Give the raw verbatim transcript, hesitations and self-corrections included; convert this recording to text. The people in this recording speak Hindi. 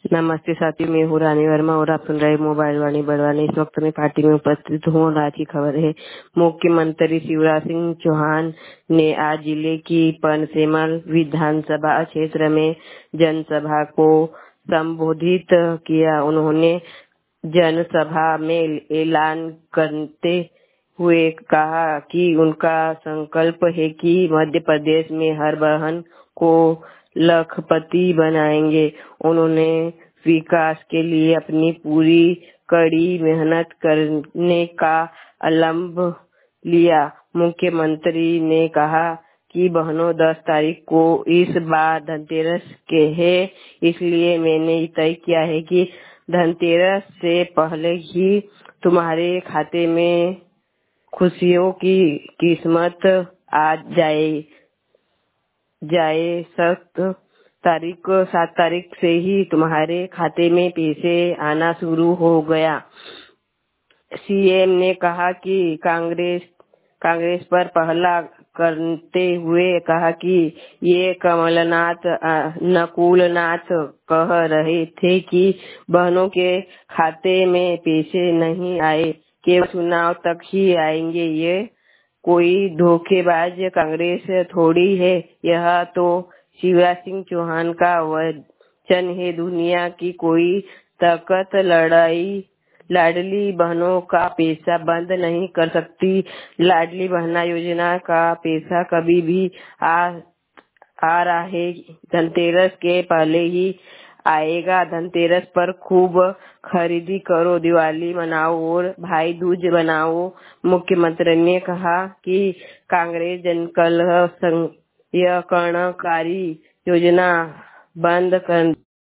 नमस्ते साथियों, मैं हूँ रानी वर्मा और आप सुन रहे मोबाइल वाणी बड़वानी। इस वक्त मैं पार्टी में उपस्थित हूँ। आज की खबर है, मुख्यमंत्री शिवराज सिंह चौहान ने आज जिले की पनसेमल विधानसभा क्षेत्र में जनसभा को संबोधित किया। उन्होंने जनसभा में ऐलान करते हुए कहा कि उनका संकल्प है कि मध्य प्रदेश में हर बहन को लखपति बनाएंगे। उन्होंने विकास के लिए अपनी पूरी कड़ी मेहनत करने का अल्लम लिया। मुख्यमंत्री ने कहा कि बहनों, दस तारीख को इस बार धनतेरस के है, इसलिए मैंने तय किया है कि धनतेरस से पहले ही तुम्हारे खाते में खुशियों की किस्मत आ जाए जाए सात तारीख सात तारीख से ही तुम्हारे खाते में पैसे आना शुरू हो गया। सीएम ने कहा कि कांग्रेस कांग्रेस पर पहला करते हुए कहा कि ये कमलनाथ नकुलनाथ कह रहे थे कि बहनों के खाते में पैसे नहीं आए, केवल चुनाव तक ही आएंगे। ये कोई धोखेबाज कांग्रेस थोड़ी है, यह तो शिवराज सिंह चौहान का वचन है। दुनिया की कोई ताकत लड़ाई लाडली बहनों का पैसा बंद नहीं कर सकती। लाडली बहना योजना का पैसा कभी भी आ आ रहा है, धनतेरस के पहले ही आएगा। धनतेरस पर खूब खरीदी करो, दिवाली मनाओ और भाई दूज बनाओ। मुख्यमंत्री ने कहा कि कांग्रेस जनकल्याणकारी योजना बंद कर